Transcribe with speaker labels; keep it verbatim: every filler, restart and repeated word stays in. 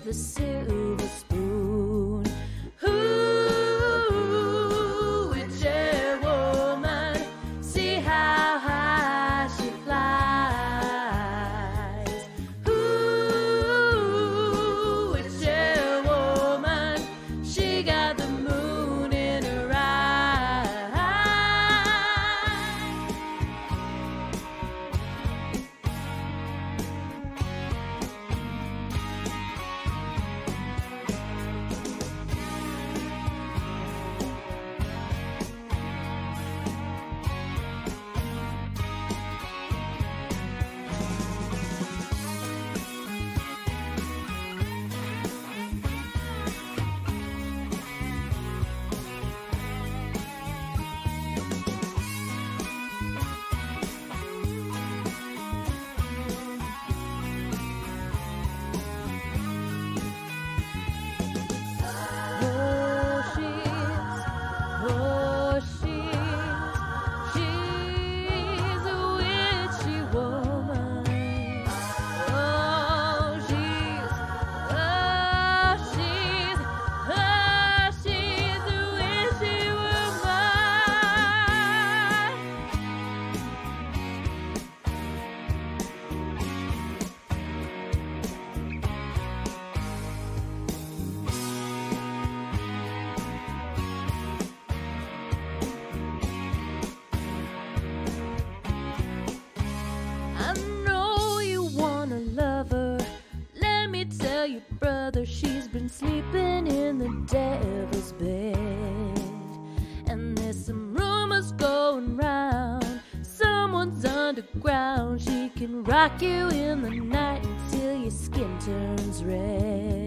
Speaker 1: the silver spoon. Ooh, witchy woman, see how high she flies. Ooh, witchy woman, she got the moon in her eye. I know you want a lover. Let me tell you, brother, she's been sleeping in the devil's bed. And there's some rumors going round, someone's underground. She can rock you in the night until your skin turns red.